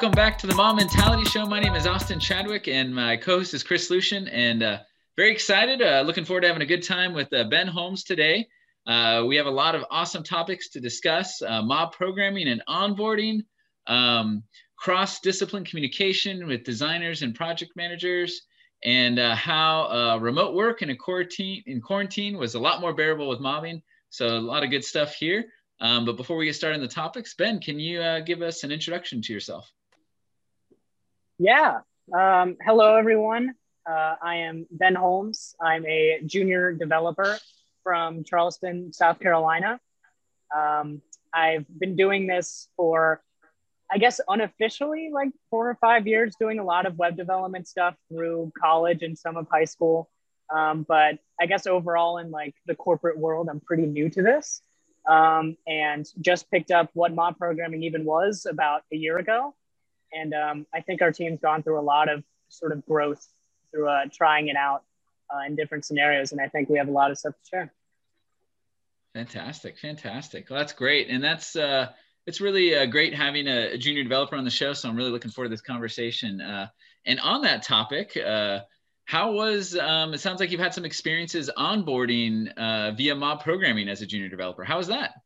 welcome back to the Mom Mentality Show. My name is Austin Chadwick, and my co-host is Chris Lucian. And very excited, looking forward to having a good time with Ben Holmes today. We have a lot of awesome topics to discuss: mob programming and onboarding, cross-discipline communication with designers and project managers, and how remote work in quarantine was a lot more bearable with mobbing. So a lot of good stuff here. But before we get started on the topics, Ben, can you give us an introduction to yourself? Yeah. Hello, everyone. I am Ben Holmes. I'm a junior developer from Charleston, South Carolina. I've been doing this for, I guess, unofficially, like 4 or 5 years, doing a lot of web development stuff through college and some of high school. But I guess overall in like the corporate world, I'm pretty new to this. And just picked up what mob programming even was about a year ago. And I think our team's gone through a lot of sort of growth through trying it out in different scenarios. And I think we have a lot of stuff to share. Fantastic. Well, that's great. And that's, it's really great having a junior developer on the show. So I'm really looking forward to this conversation. And on that topic, how was, it sounds like you've had some experiences onboarding via mob programming as a junior developer. How was that?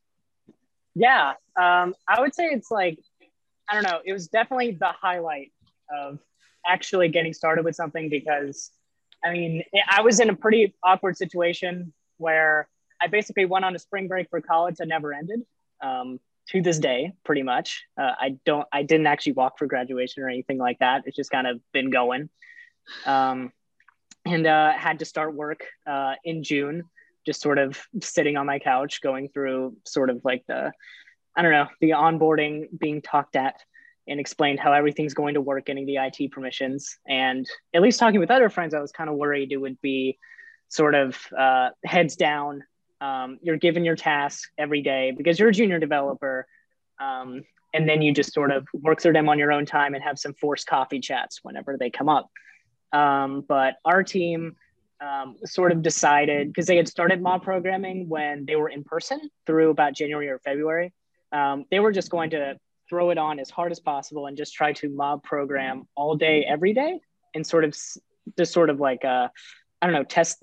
Yeah, I would say it's like, I don't know, it was definitely the highlight of actually getting started with something because, I mean, I was in a pretty awkward situation where I basically went on a spring break for college that never ended to this day, pretty much. I didn't actually walk for graduation or anything like that. It's just kind of been going. And had to start work in June, just sort of sitting on my couch, going through sort of like the onboarding, being talked at and explained how everything's going to work, getting the IT permissions. And at least talking with other friends, I was kind of worried it would be sort of heads down. You're given your tasks every day because you're a junior developer. And then you just sort of work through them on your own time and have some forced coffee chats whenever they come up. But our team sort of decided, because they had started mob programming when they were in person through about January or February. They were just going to throw it on as hard as possible and just try to mob program all day, every day, and sort of just sort of like, test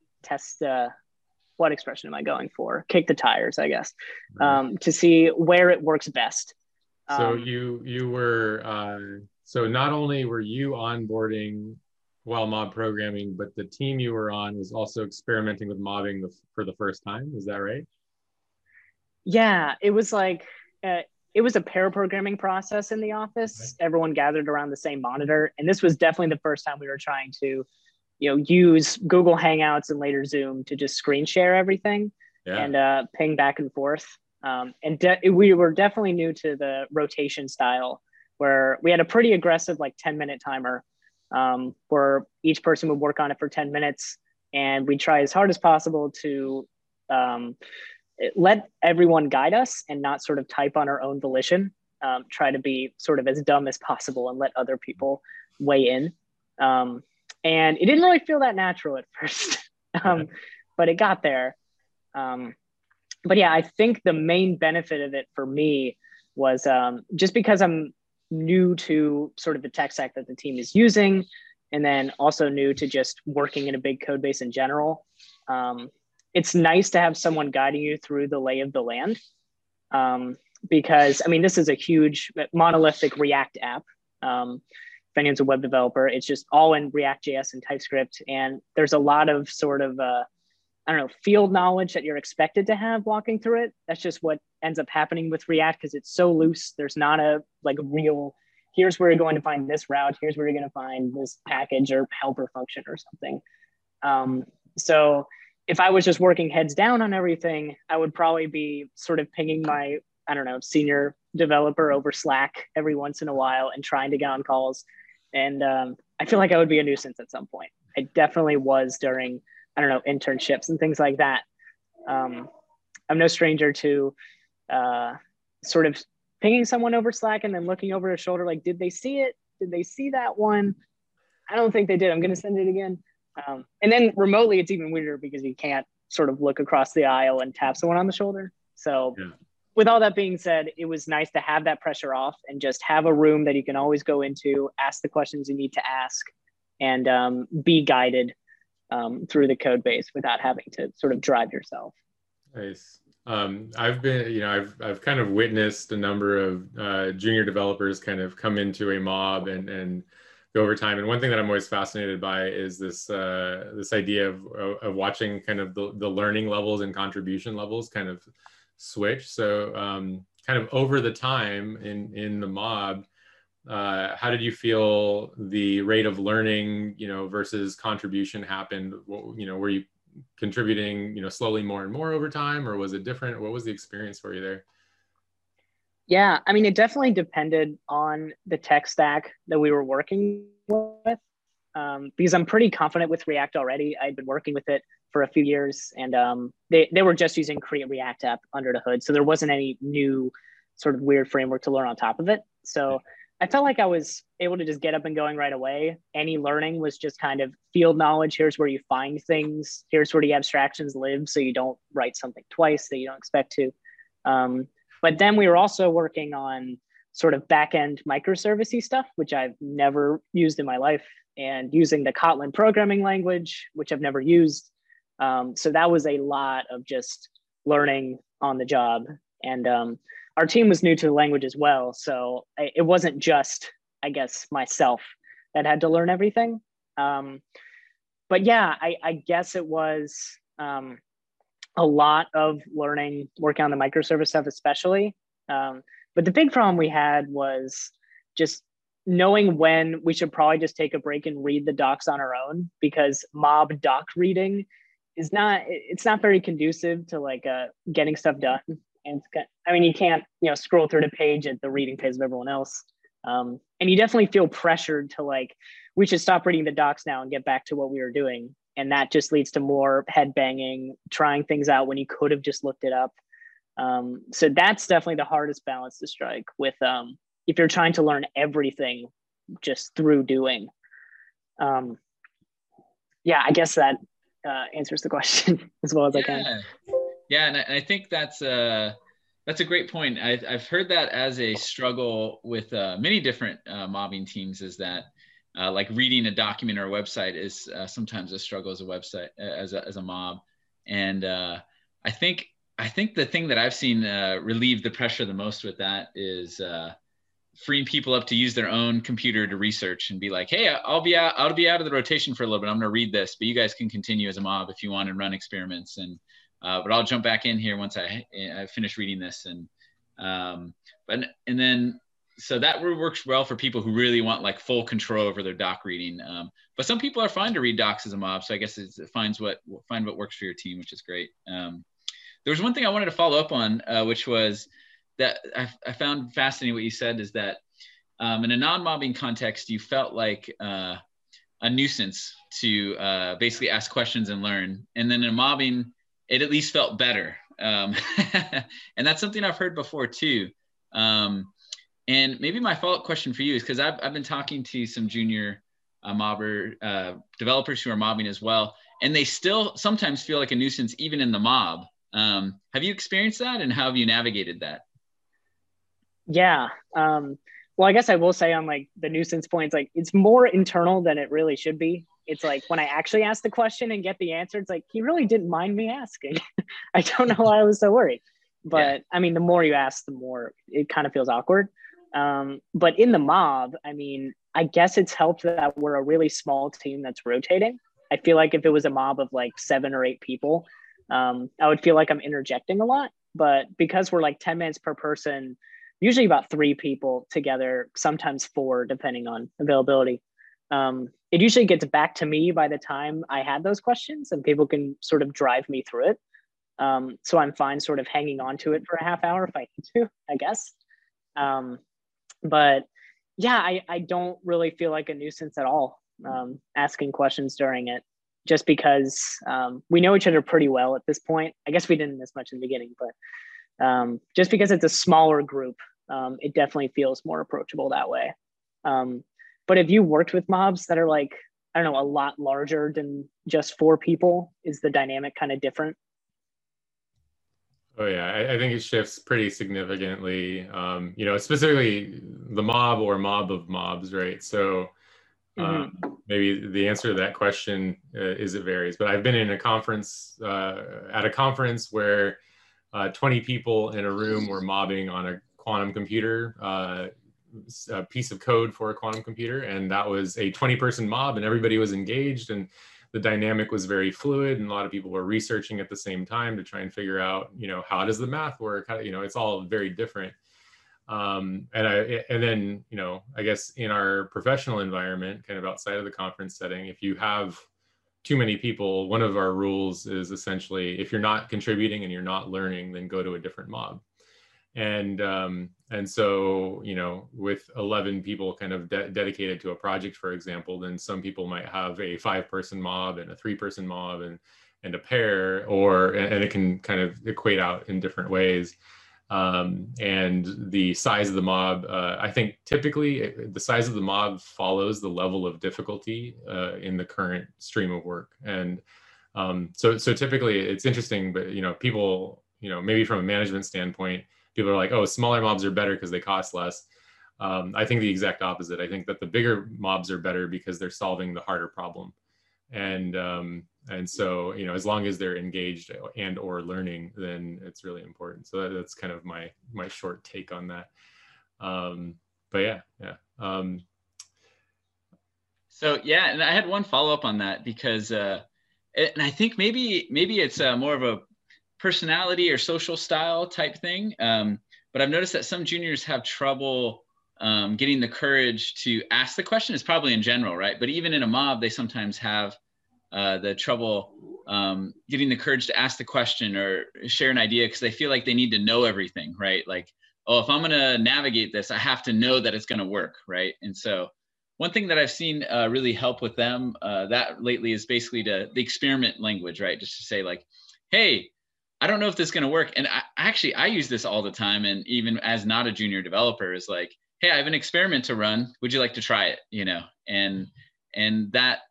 what expression am I going for? Kick the tires, I guess, to see where it works best. So you were, so not only were you onboarding while mob programming, but the team you were on was also experimenting with mobbing for the first time. Is that right? Yeah, it was like, it was a pair programming process in the office. Okay. Everyone gathered around the same monitor. And this was definitely the first time we were trying to, use Google Hangouts and later Zoom to just screen share everything and ping back and forth. We were definitely new to the rotation style where we had a pretty aggressive, like 10-minute timer where each person would work on it for 10 minutes. And we try as hard as possible to let everyone guide us and not sort of type on our own volition, try to be sort of as dumb as possible and let other people weigh in. And it didn't really feel that natural at first, but it got there. But yeah, I think the main benefit of it for me was just because I'm new to sort of the tech stack that the team is using, and then also new to just working in a big code base in general. It's nice to have someone guiding you through the lay of the land. Because I mean, this is a huge monolithic React app. If anyone's a web developer, it's just all in React.js and TypeScript. And there's a lot of sort of, field knowledge that you're expected to have walking through it. That's just what ends up happening with React because it's so loose. There's not a real, here's where you're going to find this route. Here's where you're going to find this package or helper function or something. So if I was just working heads down on everything, I would probably be sort of pinging my, senior developer over Slack every once in a while and trying to get on calls. And I feel like I would be a nuisance at some point. I definitely was during, internships and things like that. I'm no stranger to sort of pinging someone over Slack and then looking over their shoulder, like, did they see it? Did they see that one? I don't think they did. I'm going to send it again. And then remotely, it's even weirder because you can't sort of look across the aisle and tap someone on the shoulder. So with all that being said, it was nice to have that pressure off and just have a room that you can always go into, ask the questions you need to ask, and be guided through the code base without having to sort of drive yourself. Nice. I've been, I've kind of witnessed a number of junior developers kind of come into a mob and go over time. And one thing that I'm always fascinated by is this this idea of watching kind of the learning levels and contribution levels kind of switch. So kind of over the time in the mob, how did you feel the rate of learning, versus contribution happened? Were you contributing, slowly more and more over time, or was it different? What was the experience for you there? Yeah, I mean, it definitely depended on the tech stack that we were working with, because I'm pretty confident with React already. I'd been working with it for a few years, and they were just using Create React app under the hood. So there wasn't any new sort of weird framework to learn on top of it. So I felt like I was able to just get up and going right away. Any learning was just kind of field knowledge. Here's where you find things. Here's where the abstractions live, so you don't write something twice that you don't expect to. But then we were also working on sort of back-end microservice-y stuff, which I've never used in my life, and using the Kotlin programming language, which I've never used. So that was a lot of just learning on the job. And our team was new to the language as well. So it wasn't just, I guess, myself that had to learn everything. But yeah, I guess it was a lot of learning, working on the microservice stuff especially. But the big problem we had was just knowing when we should probably just take a break and read the docs on our own, because mob doc reading is it's not very conducive to like getting stuff done. And I mean, you can't, scroll through the page at the reading pace of everyone else. And you definitely feel pressured to like, we should stop reading the docs now and get back to what we were doing. And that just leads to more head banging, trying things out when you could have just looked it up. So that's definitely the hardest balance to strike with if you're trying to learn everything just through doing. Yeah, I guess that answers the question as well as I can. Yeah, and I think that's a great point. I've heard that as a struggle with many different mobbing teams, is that like reading a document or a website is sometimes a struggle as a website, as a mob. And I think the thing that I've seen relieve the pressure the most with that is freeing people up to use their own computer to research and be like, hey, I'll be out of the rotation for a little bit. I'm going to read this, but you guys can continue as a mob if you want and run experiments. And but I'll jump back in here once I finish reading this. And then so that works well for people who really want like full control over their doc reading. But some people are fine to read docs as a mob. So I guess find what works for your team, which is great. There was one thing I wanted to follow up on, which was that I found fascinating what you said, is that in a non-mobbing context, you felt like a nuisance to basically ask questions and learn. And then in mobbing, it at least felt better. And that's something I've heard before too. And maybe my follow-up question for you is, because I've been talking to some junior developers who are mobbing as well, and they still sometimes feel like a nuisance even in the mob. Have you experienced that, and how have you navigated that? Yeah. Well, I guess I will say on like the nuisance points, like it's more internal than it really should be. It's like when I actually ask the question and get the answer, it's like, he really didn't mind me asking. I don't know why I was so worried. But I mean, the more you ask, the more it kind of feels awkward. But in the mob, I mean, I guess it's helped that we're a really small team that's rotating. I feel like if it was a mob of like 7 or 8 people, I would feel like I'm interjecting a lot. But because we're like 10 minutes per person, usually about 3 people together, sometimes 4, depending on availability. It usually gets back to me by the time I had those questions, and people can sort of drive me through it. So I'm fine sort of hanging on to it for a half hour if I need to, I guess. But yeah, I don't really feel like a nuisance at all asking questions during it, just because we know each other pretty well at this point. I guess we didn't as much in the beginning, but just because it's a smaller group, it definitely feels more approachable that way. But if you worked with mobs that are like, I don't know, a lot larger than just 4 people, is the dynamic kind of different? Oh yeah, I think it shifts pretty significantly. Specifically the mob or mob of mobs, right? So Hmm. maybe the answer to that question is it varies. But I've been in a conference at a conference where 20 people in a room were mobbing on a quantum computer, a piece of code for a quantum computer, and that was a 20-person mob, and everybody was engaged, and the dynamic was very fluid, and a lot of people were researching at the same time to try and figure out, how does the math work? It's all very different. And then, I guess in our professional environment, kind of outside of the conference setting, if you have too many people, one of our rules is essentially if you're not contributing and you're not learning, then go to a different mob. And so, with 11 people kind of dedicated to a project, for example, then some people might have a 5-person mob and a 3-person mob and a pair, and it can kind of equate out in different ways. And the size of the mob, I think typically the size of the mob follows the level of difficulty in the current stream of work. And so typically it's interesting, but people, maybe from a management standpoint, people are like, oh, smaller mobs are better because they cost less. I think the exact opposite. I think that the bigger mobs are better because they're solving the harder problem. And so, as long as they're engaged and or learning, then it's really important. So that's kind of my short take on that. But yeah. So yeah, and I had one follow up on that because, and I think maybe it's more of a personality or social style type thing. But I've noticed that some juniors have trouble getting the courage to ask the question. It's probably in general, right? But even in a mob, they sometimes have the trouble getting the courage to ask the question or share an idea because they feel like they need to know everything, right? Like, oh, if I'm going to navigate this, I have to know that it's going to work, right? And so one thing that I've seen really help with them that lately is basically the experiment language, right? Just to say like, hey, I don't know if this is going to work. And I use this all the time. And even as not a junior developer is like, hey, I have an experiment to run. Would you like to try it? And that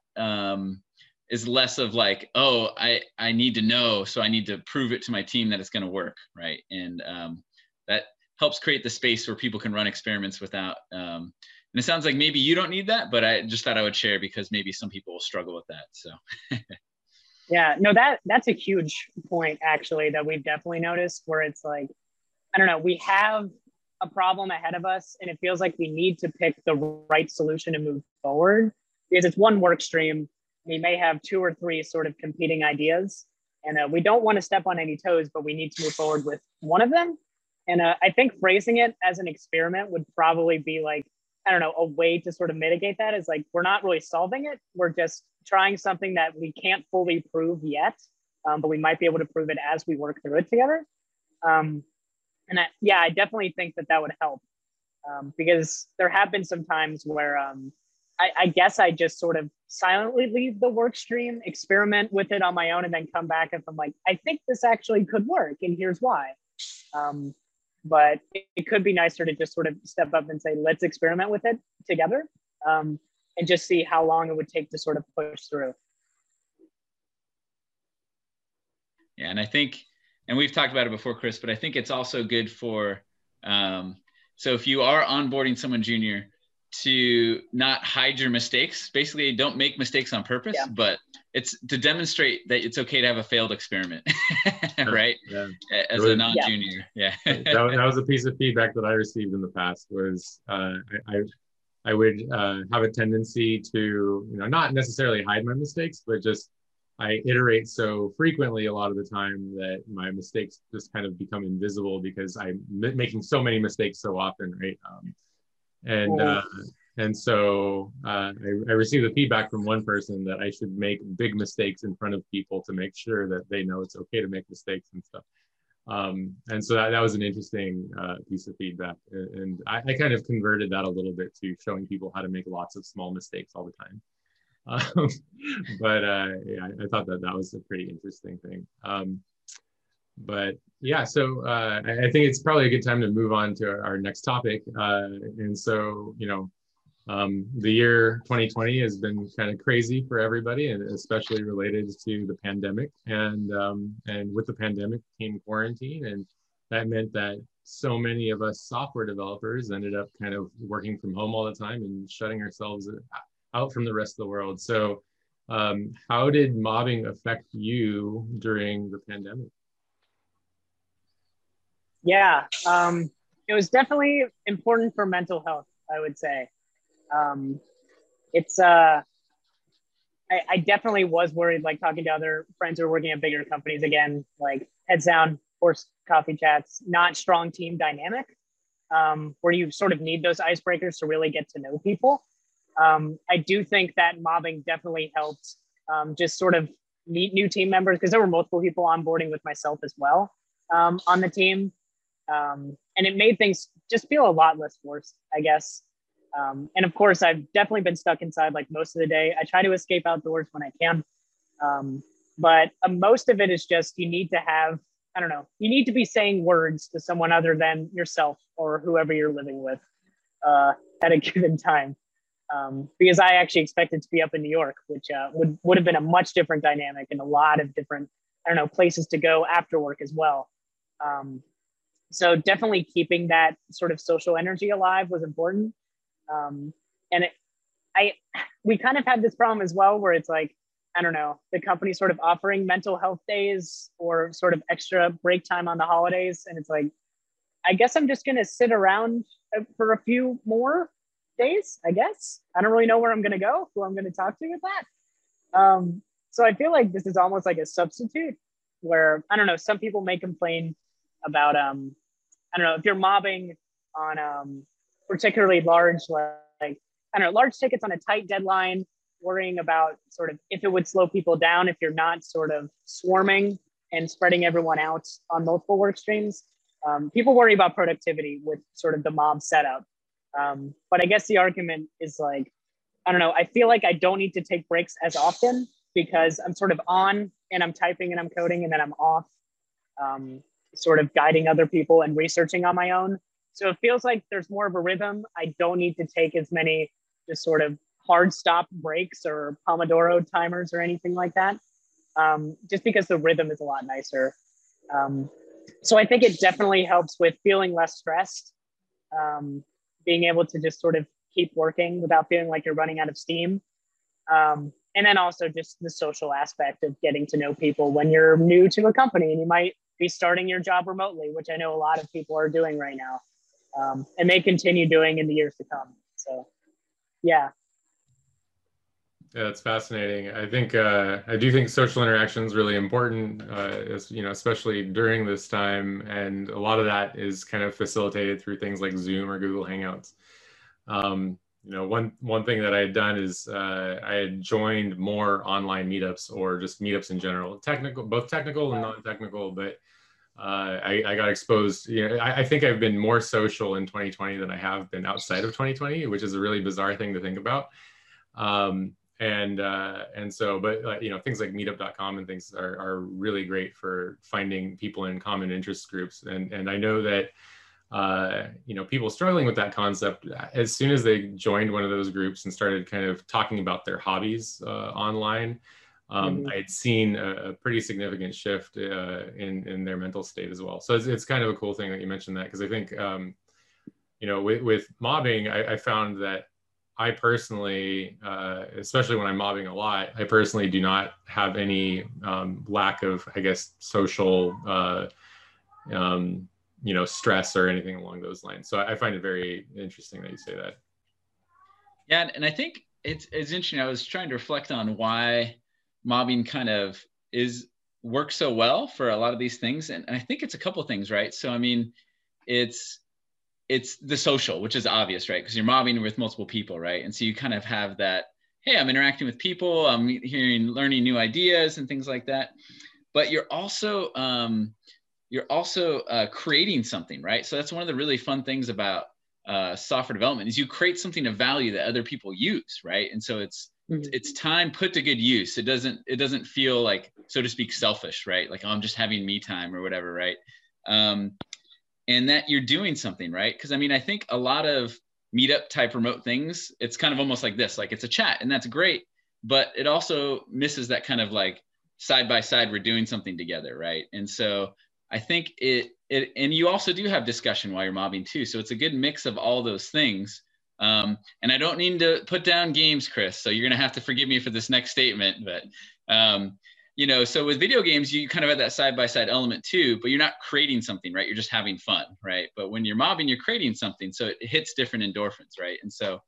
is less of like, oh, I need to know. So I need to prove it to my team that it's going to work. Right. And that helps create the space where people can run experiments without, and it sounds like maybe you don't need that, but I just thought I would share because maybe some people will struggle with that. So Yeah, no, that's a huge point actually that we've definitely noticed where it's like, I don't know, we have a problem ahead of us and it feels like we need to pick the right solution to move forward because it's one work stream. We may have 2 or 3 sort of competing ideas and we don't want to step on any toes, but we need to move forward with one of them. And I think phrasing it as an experiment would probably be like, I don't know, a way to sort of mitigate that is like, we're not really solving it. We're just trying something that we can't fully prove yet, but we might be able to prove it as we work through it together. And I definitely think that would help because there have been some times where I guess I just sort of silently leave the work stream, experiment with it on my own, and then come back if I'm like, I think this actually could work, and here's why. But it could be nicer to just sort of step up and say, let's experiment with it together and just see how long it would take to sort of push through. Yeah, and I think, and we've talked about it before, Chris, but I think it's also good for, so if you are onboarding someone junior, to not hide your mistakes. Basically, don't make mistakes on purpose, but it's to demonstrate that it's okay to have a failed experiment, right? Yeah. As a non-junior. Yeah. that was a piece of feedback that I received in the past was I would have a tendency to, not necessarily hide my mistakes, but just I iterate so frequently a lot of the time that my mistakes just kind of become invisible because I'm making so many mistakes so often, right? And so I received the feedback from one person that I should make big mistakes in front of people to make sure that they know it's okay to make mistakes and stuff. And so that was an interesting piece of feedback. And I kind of converted that a little bit to showing people how to make lots of small mistakes all the time. But I thought that was a pretty interesting thing. But yeah, so I think it's probably a good time to move on to our next topic. And so, The year 2020 has been kind of crazy for everybody, and especially related to the pandemic. And with the pandemic came quarantine, and that meant that so many of us software developers ended up kind of working from home all the time and shutting ourselves out from the rest of the world. So, how did mobbing affect you during the pandemic? Yeah, it was definitely important for mental health, I would say. Um, it's I definitely was worried, like talking to other friends who are working at bigger companies again, like heads down, forced coffee chats, not strong team dynamic, where you sort of need those icebreakers to really get to know people. I do think that mobbing definitely helped just sort of meet new team members, because there were multiple people onboarding with myself as well on the team. And it made things just feel a lot less forced, I guess. And of course, I've definitely been stuck inside like most of the day. I try to escape outdoors when I can. But most of it is just you need to have, I don't know, you need to be saying words to someone other than yourself or whoever you're living with at a given time. Because I actually expected to be up in New York, which would have been a much different dynamic and a lot of different, I don't know, places to go after work as well. So definitely keeping that sort of social energy alive was important. And we kind of had this problem as well, where it's like, I don't know, the company sort of offering mental health days or sort of extra break time on the holidays. And it's like, I guess I'm just going to sit around for a few more days, I guess. I don't really know where I'm going to go, who I'm going to talk to with that. So I feel like this is almost like a substitute where, I don't know, some people may complain about, I don't know, if you're mobbing on particularly large, like, I don't know, large tickets on a tight deadline, worrying about sort of if it would slow people down if you're not sort of swarming and spreading everyone out on multiple work streams. People worry about productivity with sort of the mob setup. But I guess the argument is like, I don't know, I feel like I don't need to take breaks as often because I'm sort of on and I'm typing and I'm coding, and then I'm off, sort of guiding other people and researching on my own. So it feels like there's more of a rhythm. I don't need to take as many just sort of hard stop breaks or Pomodoro timers or anything like that, just because the rhythm is a lot nicer. So I think it definitely helps with feeling less stressed, being able to just sort of keep working without feeling like you're running out of steam. And then also just the social aspect of getting to know people when you're new to a company and you might be starting your job remotely, which I know a lot of people are doing right now, and may continue doing in the years to come. So, yeah. Yeah, that's fascinating. I think I do think social interaction is really important, as, you know, especially during this time, and a lot of that is kind of facilitated through things like Zoom or Google Hangouts. You know, one thing that I had done is I had joined more online meetups or just meetups in general, both technical and non-technical, but I got exposed. You know, I think I've been more social in 2020 than I have been outside of 2020, which is a really bizarre thing to think about. And so, but you know, things like meetup.com and things are really great for finding people in common interest groups. And I know that, you know, people struggling with that concept, as soon as they joined one of those groups and started kind of talking about their hobbies online, I had seen a pretty significant shift in their mental state as well. So it's kind of a cool thing that you mentioned that, because I think, you know, with mobbing, I found that I personally, especially when I'm mobbing a lot, I personally do not have any lack of, I guess, social, you know, stress or anything along those lines. So I find it very interesting that you say that. Yeah, and I think it's interesting. I was trying to reflect on why mobbing kind of works so well for a lot of these things, and I think it's a couple of things, right? So I mean, it's the social, which is obvious, right? Because you're mobbing with multiple people, right? And so you kind of have that, hey, I'm interacting with people, I'm learning new ideas and things like that. But you're also creating something, right? So that's one of the really fun things about software development is you create something of value that other people use, right? And so it's time put to good use. It doesn't feel like, so to speak, selfish, right? Like, oh, I'm just having me time or whatever, right? And that you're doing something, right? Because I mean, I think a lot of meetup type remote things, it's kind of almost like this, like it's a chat, and that's great, but it also misses that kind of like side by side, we're doing something together, right? And so I think and you also do have discussion while you're mobbing too. So it's a good mix of all those things. And I don't need to put down games, Chris, so you're going to have to forgive me for this next statement, but so with video games, you kind of have that side by side element too, but you're not creating something, right? You're just having fun, right? But when you're mobbing, you're creating something. So it hits different endorphins, right? And so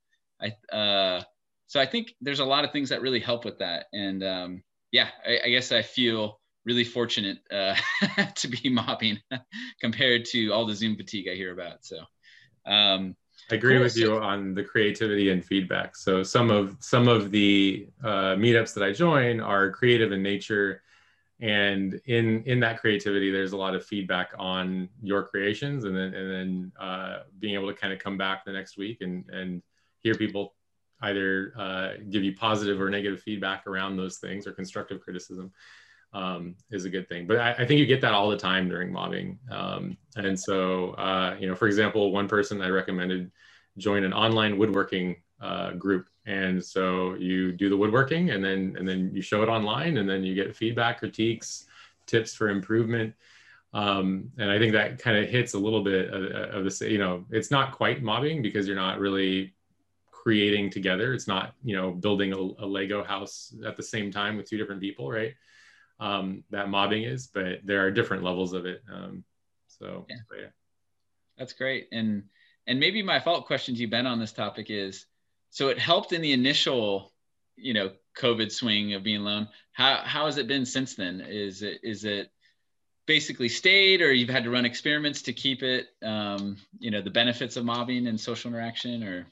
I think there's a lot of things that really help with that. And I guess I feel really fortunate to be mobbing compared to all the Zoom fatigue I hear about. So I agree with you on the creativity and feedback. So some of the meetups that I join are creative in nature, and in that creativity, there's a lot of feedback on your creations, and then being able to kind of come back the next week and hear people either give you positive or negative feedback around those things, or constructive criticism is a good thing. But I think you get that all the time during mobbing. And so, for example, one person I recommended join an online woodworking group. And so you do the woodworking, and then you show it online, and then you get feedback, critiques, tips for improvement. And I think that kind of hits a little bit of this, it's not quite mobbing because you're not really creating together. It's not, building a Lego house at the same time with two different people, right? That mobbing is, but there are different levels of it. Yeah. That's great. And maybe my follow-up question to you, Ben, on this topic is, so it helped in the initial, COVID swing of being alone. How has it been since then? Is it basically stayed, or you've had to run experiments to keep it, the benefits of mobbing and social interaction, or?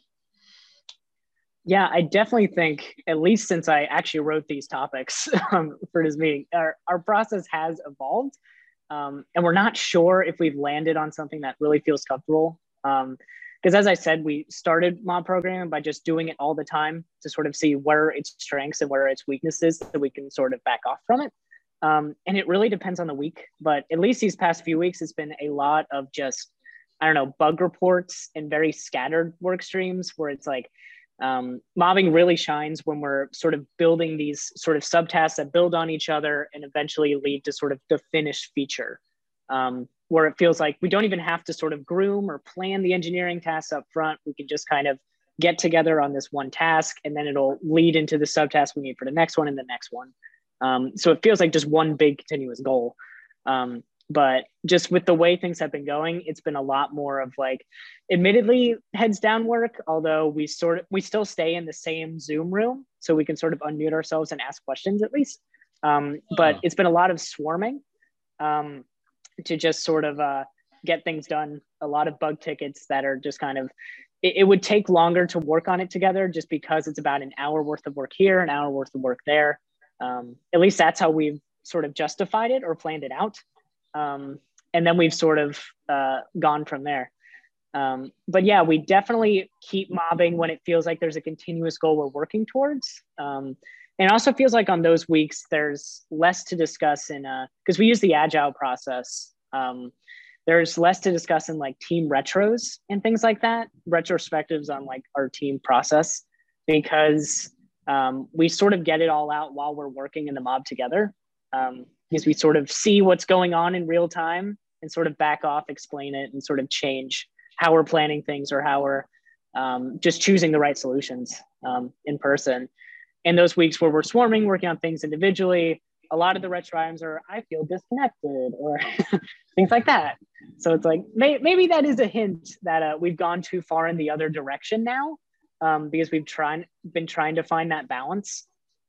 Yeah, I definitely think, at least since I actually wrote these topics for this meeting, our process has evolved. And we're not sure if we've landed on something that really feels comfortable. Because as I said, we started mob programming by just doing it all the time to sort of see where its strengths and where its weaknesses, so we can sort of back off from it. And it really depends on the week, but at least these past few weeks, it's been a lot of just, bug reports and very scattered work streams where it's like, mobbing really shines when we're sort of building these sort of subtasks that build on each other and eventually lead to sort of the finished feature, where it feels like we don't even have to sort of groom or plan the engineering tasks up front. We can just kind of get together on this one task, and then it'll lead into the subtask we need for the next one and the next one. So it feels like just one big continuous goal. But just with the way things have been going, it's been a lot more of like, admittedly, heads down work, although we still stay in the same Zoom room, so we can sort of unmute ourselves and ask questions at least. But it's been a lot of swarming to just sort of get things done. A lot of bug tickets that are just kind of, it would take longer to work on it together just because it's about an hour worth of work here, an hour worth of work there. At least that's how we've sort of justified it or planned it out. And then we've sort of gone from there. But yeah, we definitely keep mobbing when it feels like there's a continuous goal we're working towards. And it also feels like on those weeks, there's less to discuss because we use the agile process. There's less to discuss in like team retros and things like that, retrospectives on like our team process, because we sort of get it all out while we're working in the mob together. Because we sort of see what's going on in real time and sort of back off, explain it, and sort of change how we're planning things or how we're just choosing the right solutions in person. In those weeks where we're swarming, working on things individually, a lot of the retro items are, I feel disconnected, or things like that. So it's like, maybe that is a hint that we've gone too far in the other direction now, because we've been trying to find that balance.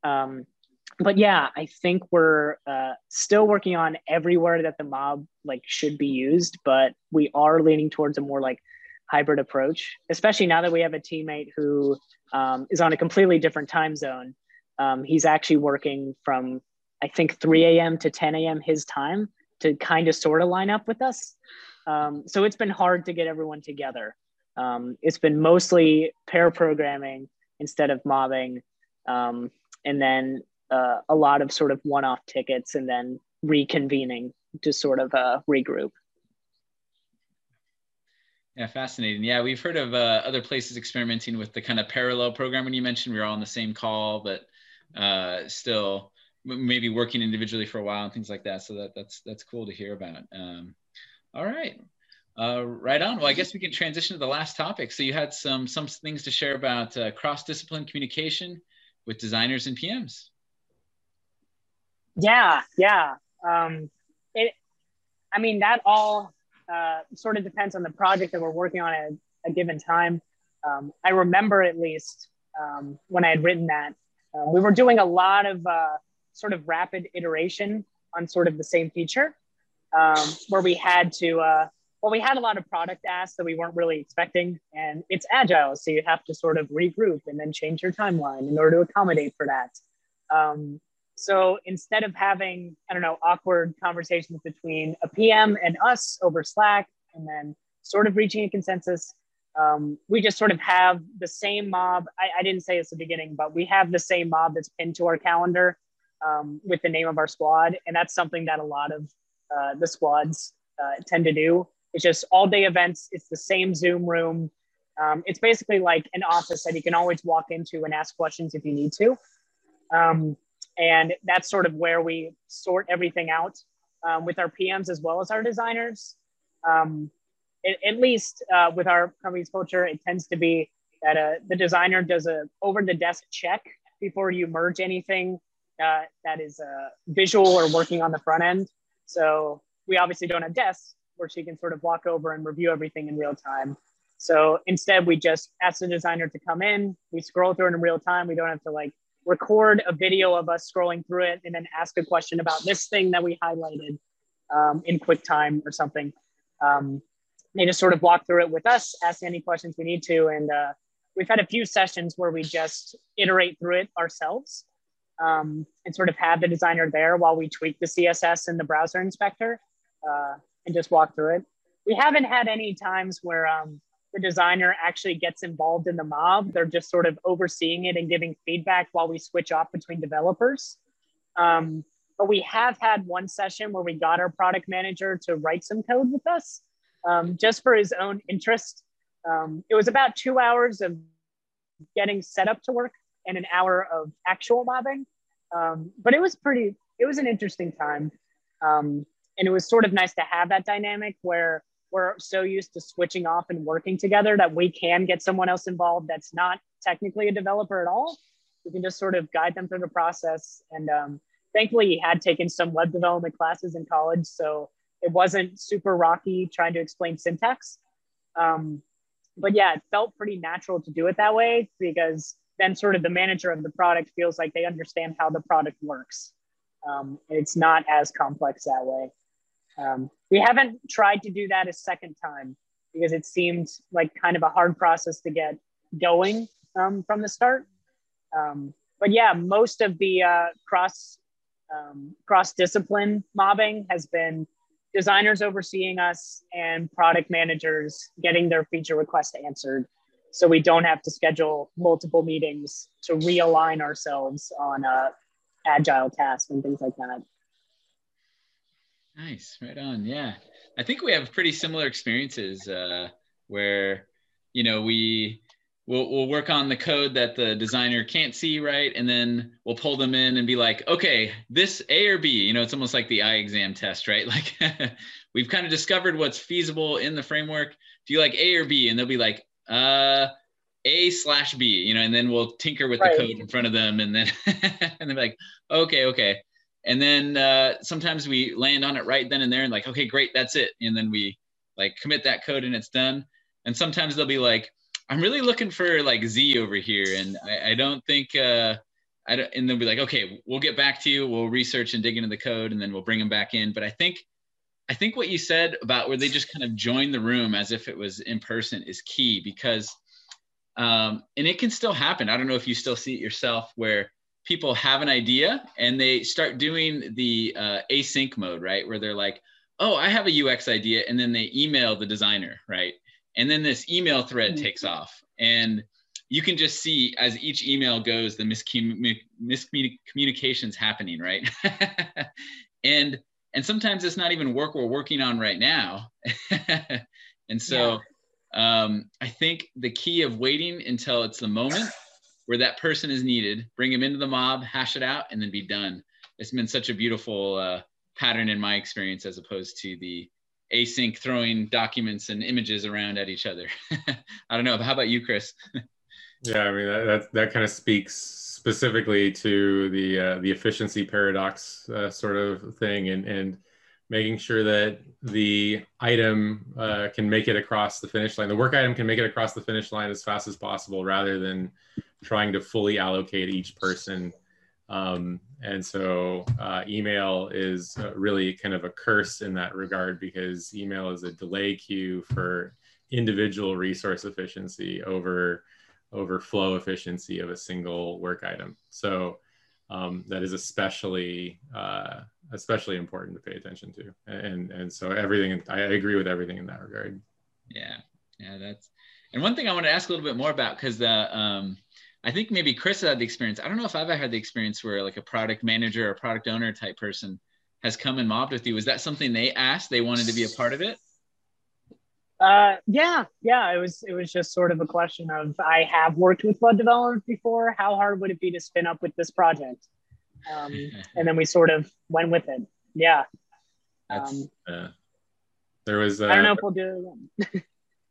But yeah, I think we're still working on everywhere that the mob like should be used, but we are leaning towards a more like hybrid approach, especially now that we have a teammate who is on a completely different time zone. He's actually working from, I think, 3 a.m. to 10 a.m. his time to kind of sort of line up with us. So it's been hard to get everyone together. It's been mostly pair programming instead of mobbing. And then a lot of sort of one-off tickets and then reconvening to sort of regroup. Yeah, fascinating. Yeah, we've heard of other places experimenting with the kind of parallel programming you mentioned. We were all on the same call, but still maybe working individually for a while and things like that. So that's cool to hear about. All right. Right on. Well, I guess we can transition to the last topic. So you had some things to share about cross-discipline communication with designers and PMs. Yeah. I mean, that all sort of depends on the project that we're working on at a given time. I remember at least when I had written that, we were doing a lot of sort of rapid iteration on sort of the same feature, where we had to, we had a lot of product asks that we weren't really expecting, and it's agile. So you have to sort of regroup and then change your timeline in order to accommodate for that. So instead of having, I don't know, awkward conversations between a PM and us over Slack and then sort of reaching a consensus, we just sort of have the same mob. I didn't say this at the beginning, but we have the same mob that's pinned to our calendar with the name of our squad. And that's something that a lot of the squads tend to do. It's just all day events. It's the same Zoom room. It's basically like an office that you can always walk into and ask questions if you need to. And that's sort of where we sort everything out with our PMs as well as our designers. At least with our company's culture, it tends to be that the designer does a over-the-desk check before you merge anything that is visual or working on the front end. So we obviously don't have desks where she can sort of walk over and review everything in real time. So instead, we just ask the designer to come in. We scroll through it in real time. We don't have to like record a video of us scrolling through it and then ask a question about this thing that we highlighted in QuickTime or something. They just sort of walk through it with us, ask any questions we need to. And we've had a few sessions where we just iterate through it ourselves and sort of have the designer there while we tweak the CSS and the browser inspector and just walk through it. We haven't had any times where the designer actually gets involved in the mob. They're just sort of overseeing it and giving feedback while we switch off between developers. But we have had one session where we got our product manager to write some code with us just for his own interest. It was about 2 hours of getting set up to work and an hour of actual mobbing. But it was an interesting time. And it was sort of nice to have that dynamic where we're so used to switching off and working together that we can get someone else involved that's not technically a developer at all. We can just sort of guide them through the process. And thankfully, he had taken some web development classes in college, so it wasn't super rocky trying to explain syntax. But yeah, it felt pretty natural to do it that way because then sort of the manager of the product feels like they understand how the product works. It's not as complex that way. We haven't tried to do that a second time because it seemed like kind of a hard process to get going from the start. But yeah, most of the cross-discipline mobbing has been designers overseeing us and product managers getting their feature requests answered. So we don't have to schedule multiple meetings to realign ourselves on agile tasks and things like that. Nice, right on. Yeah, I think we have pretty similar experiences where, you know, we'll work on the code that the designer can't see, right? And then we'll pull them in and be like, okay, this A or B, you know, it's almost like the eye exam test, right? Like we've kind of discovered what's feasible in the framework. Do you like A or B? And they'll be like, A/B, you know, and then we'll tinker with the code in front of them and then and they're like, okay. And then sometimes we land on it right then and there and like, okay, great, that's it. And then we like commit that code and it's done. And sometimes they'll be like, I'm really looking for like Z over here. And I don't think, and they'll be like, okay, we'll get back to you. We'll research and dig into the code and then we'll bring them back in. But I think what you said about where they just kind of join the room as if it was in person is key because, and it can still happen. I don't know if you still see it yourself where people have an idea and they start doing the async mode, right? Where they're like, oh, I have a UX idea. And then they email the designer, right? And then this email thread takes off. And you can just see as each email goes, the miscommunications happening, right? and sometimes it's not even work we're working on right now. And so I think the key of waiting until it's the moment where that person is needed, bring them into the mob, hash it out, and then be done. It's been such a beautiful pattern in my experience, as opposed to the async throwing documents and images around at each other. I don't know. How about you, Chris? Yeah, I mean, that kind of speaks specifically to the efficiency paradox sort of thing, and making sure that the item can make it across the finish line. The work item can make it across the finish line as fast as possible, rather than trying to fully allocate each person. And so email is really kind of a curse in that regard, because email is a delay queue for individual resource efficiency over flow efficiency of a single work item. So that is especially important to pay attention to. And so I agree with everything in that regard. Yeah, and one thing I want to ask a little bit more about, because I think maybe Chris had the experience. I don't know if I've ever had the experience where like a product manager or product owner type person has come and mobbed with you. Was that something they asked? They wanted to be a part of it? Yeah. It was just sort of a question of, I have worked with web developers before. How hard would it be to spin up with this project? And then we sort of went with it. Yeah. There was. I don't know if we'll do it again.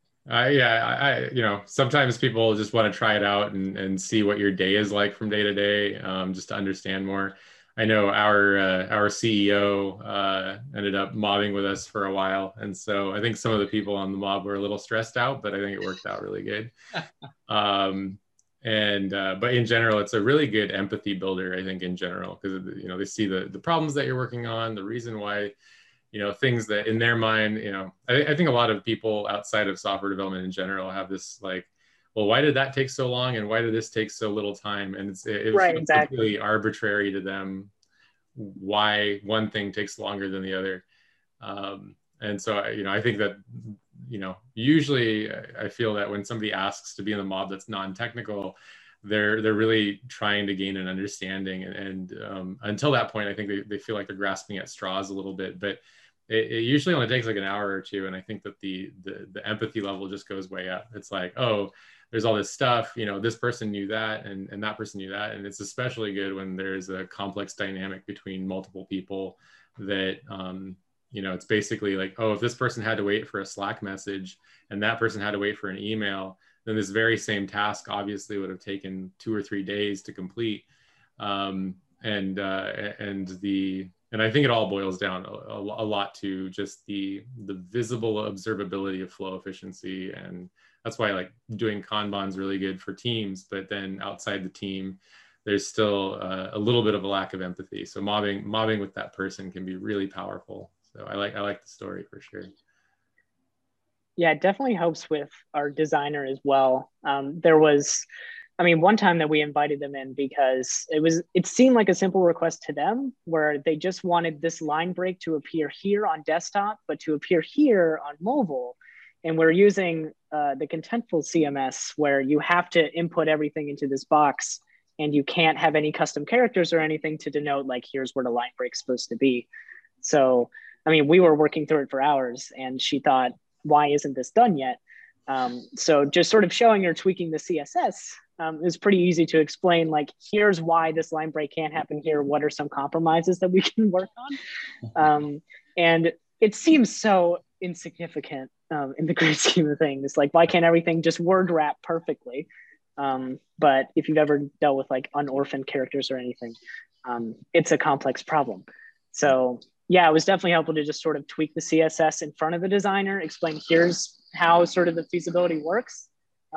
I sometimes people just want to try it out and see what your day is like from day to day, just to understand more. I know our CEO ended up mobbing with us for a while, and so I think some of the people on the mob were a little stressed out, but I think it worked out really good. But in general, it's a really good empathy builder, I think, in general, because they see the problems that you're working on, the reason why, things that in their mind, I think a lot of people outside of software development in general have this like, well, why did that take so long, and why did this take so little time? And it right, feels exactly. completely arbitrary to them why one thing takes longer than the other. And so, I think that, usually I feel that when somebody asks to be in the mob that's non-technical, they're really trying to gain an understanding. And until that point, I think they feel like they're grasping at straws a little bit, but it usually only takes like an hour or two. And I think that the empathy level just goes way up. It's like, oh, there's all this stuff, this person knew that, and that person knew that. And it's especially good when there's a complex dynamic between multiple people that, it's basically like, oh, if this person had to wait for a Slack message and that person had to wait for an email, then this very same task obviously would have taken 2 or 3 days to complete. And I think it all boils down a lot to just the visible observability of flow efficiency. And that's why like doing Kanban is really good for teams, but then outside the team, there's still a little bit of a lack of empathy. So mobbing with that person can be really powerful. So I like the story for sure. Yeah, it definitely helps with our designer as well. There was, one time that we invited them in because it seemed like a simple request to them, where they just wanted this line break to appear here on desktop, but to appear here on mobile. And we're using the Contentful CMS, where you have to input everything into this box, and you can't have any custom characters or anything to denote like, here's where the line break's supposed to be. So, we were working through it for hours, and she thought, why isn't this done yet? So just sort of showing her tweaking the CSS is pretty easy to explain, like, here's why this line break can't happen here. What are some compromises that we can work on? And it seems so insignificant in the great scheme of things. Like, why can't everything just word wrap perfectly? But if you've ever dealt with like unorphaned characters or anything, it's a complex problem. So yeah, it was definitely helpful to just sort of tweak the CSS in front of the designer, explain here's how sort of the feasibility works.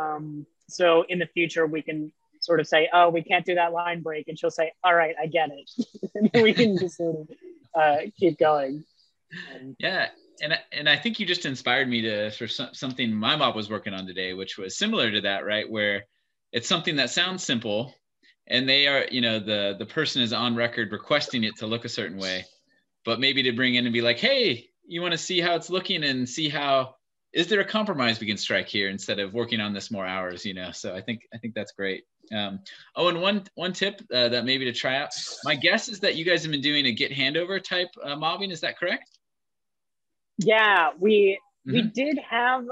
So in the future, we can sort of say, oh, we can't do that line break. And she'll say, all right, I get it. And then we can just sort of keep going. Yeah. And I think you just inspired me for something my mob was working on today, which was similar to that, right? Where it's something that sounds simple, and they are, the person is on record requesting it to look a certain way, but maybe to bring in and be like, hey, you want to see how it's looking and see is there a compromise we can strike here instead of working on this more hours, So I think that's great. And one tip that maybe to try out, my guess is that you guys have been doing a Git handover type mobbing. Is that correct? Yeah, we did have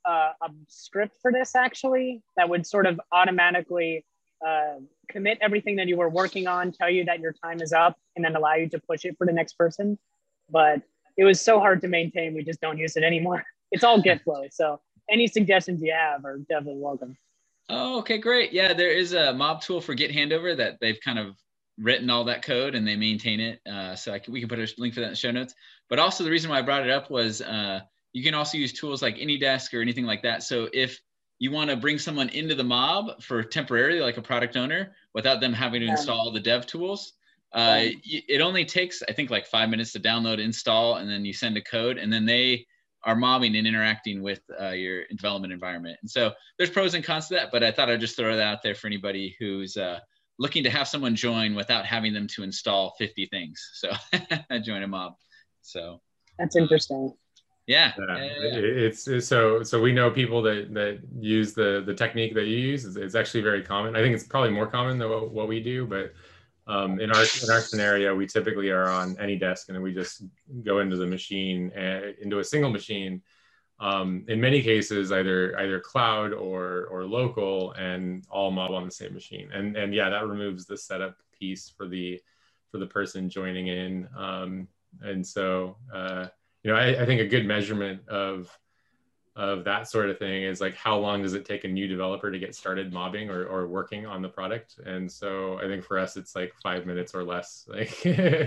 a script for this actually that would sort of automatically commit everything that you were working on, tell you that your time is up, and then allow you to push it for the next person. But it was so hard to maintain, we just don't use it anymore. It's all GitFlow. So any suggestions you have are definitely welcome. Oh, okay, great. Yeah, there is a mob tool for Git Handover that they've kind of written all that code and they maintain it. So we can put a link for that in the show notes. But also the reason why I brought it up was you can also use tools like AnyDesk or anything like that. So if you want to bring someone into the mob for temporarily, like a product owner, without them having to install the dev tools, it only takes, I think, like 5 minutes to download, install, and then you send a code, and then they are mobbing and interacting with your development environment. And so there's pros and cons to that, but I thought I'd just throw that out there for anybody who's looking to have someone join without having them to install 50 things. So join a mob. So that's interesting. Yeah. It's so we know people that use the technique that you use. It's actually very common. I think it's probably more common than what we do, but in our scenario, we typically are on AnyDesk, and then we just go into the machine, into a single machine. In many cases, either cloud or local, and all mob on the same machine. And yeah, that removes the setup piece for the person joining in. And so I think a good measurement of that sort of thing is like, how long does it take a new developer to get started mobbing or working on the product? And so I think for us, it's like 5 minutes or less. Like,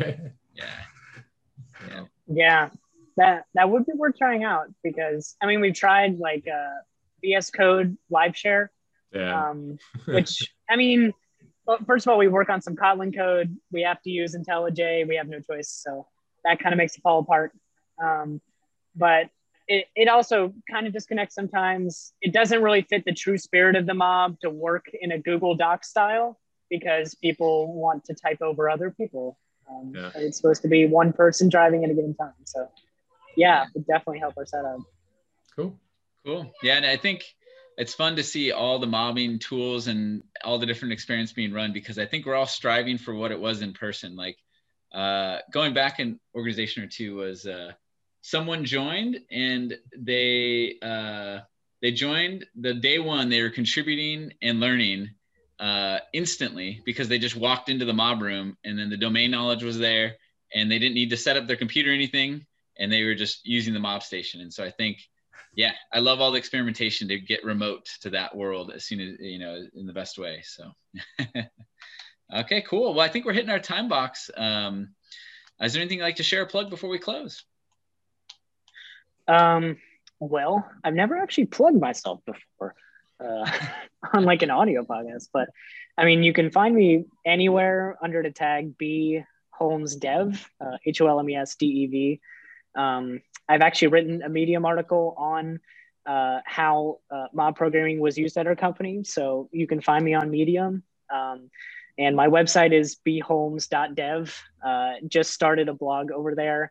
yeah, that would be worth trying out, because I mean, we've tried like VS Code live share, which I mean, well, first of all, we work on some Kotlin code. We have to use IntelliJ. We have no choice, so that kind of makes it fall apart. But it also kind of disconnects sometimes. It doesn't really fit the true spirit of the mob to work in a Google Doc style, because people want to type over other people. It's supposed to be one person driving at a given time. So yeah, it would definitely help our setup. Cool. Yeah, and I think it's fun to see all the mobbing tools and all the different experiments being run, because I think we're all striving for what it was in person. Like going back an organization or two was someone joined, and they joined the day one. They were contributing and learning instantly, because they just walked into the mob room, and then the domain knowledge was there, and they didn't need to set up their computer or anything, and they were just using the mob station. And so I think, yeah, I love all the experimentation to get remote to that world as soon as, in the best way. So, okay, cool. Well, I think we're hitting our time box. Is there anything you'd like to share or plug before we close? Well, I've never actually plugged myself before on like an audio podcast, but I mean, you can find me anywhere under the tag B Holmes Dev, HOLMESDEV. I've actually written a Medium article on how mob programming was used at our company, so you can find me on Medium. And my website is bholmes.dev. Just started a blog over there,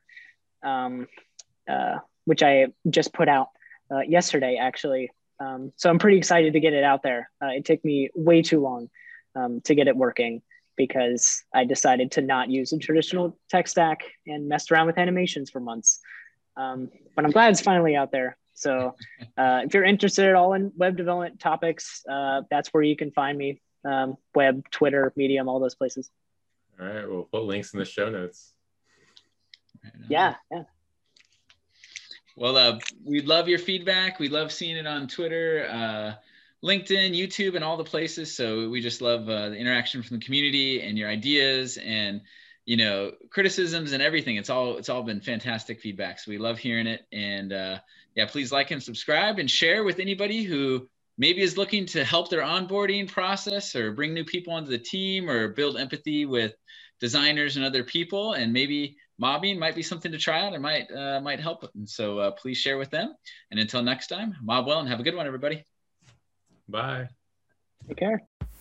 which I just put out yesterday, actually. So I'm pretty excited to get it out there. It took me way too long to get it working, because I decided to not use a traditional tech stack and messed around with animations for months. But I'm glad it's finally out there. So if you're interested at all in web development topics, that's where you can find me. Web, Twitter, Medium, all those places. All right, we'll put links in the show notes. Yeah. Well, we love your feedback. We love seeing it on Twitter, LinkedIn, YouTube, and all the places. So we just love the interaction from the community and your ideas and, criticisms and everything. It's all been fantastic feedback. So we love hearing it. And please like and subscribe and share with anybody who maybe is looking to help their onboarding process or bring new people onto the team or build empathy with designers and other people. And maybe mobbing might be something to try out and might help. And so please share with them. And until next time, mob well and have a good one, everybody. Bye. Take care.